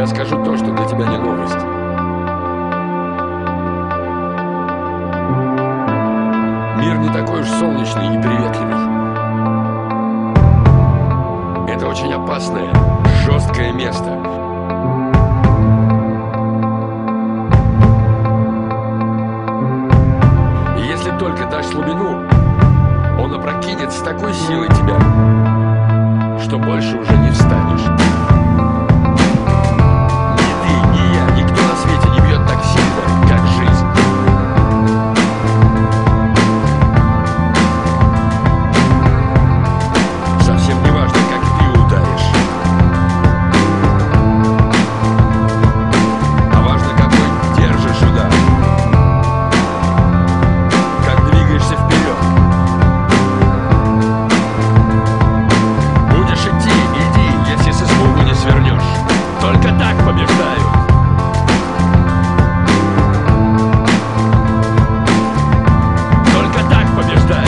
Я скажу то, что для тебя не новость. Мир не такой уж солнечный и приветливый. Это очень опасное, жесткое место. И если только дашь слабину, он опрокинет с такой силой тебя, что больше уже не встанешь. Ни ты, ни я, никто на свете не бьет так сильно, как жизнь. Совсем не важно, как ты ударишь, а важно, какой держишь удар, как двигаешься вперед. Будешь идти, иди, если с испугу не свернешь. Только так побеждают. Только так побеждают.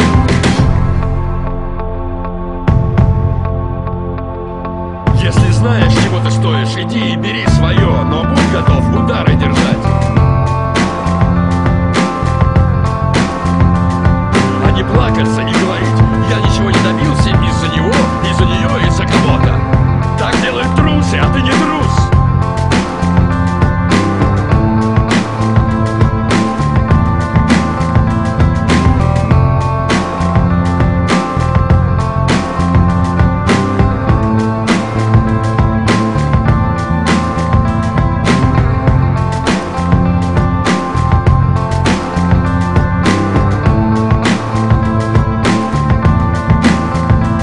Если знаешь, чего ты стоишь, иди и бери свое, но будь готов удары держать. А не плакаться и говорить: я ничего не добился из-за него, из-за нее, из-за кого-то. Так делают трусы, а ты не трус.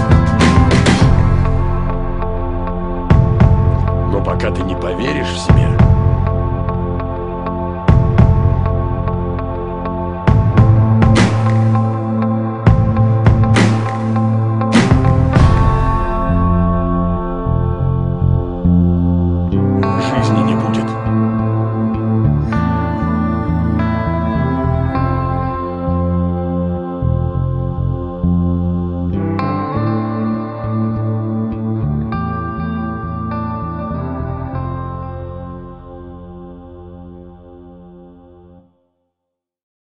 Но пока ты не поверишь в себя,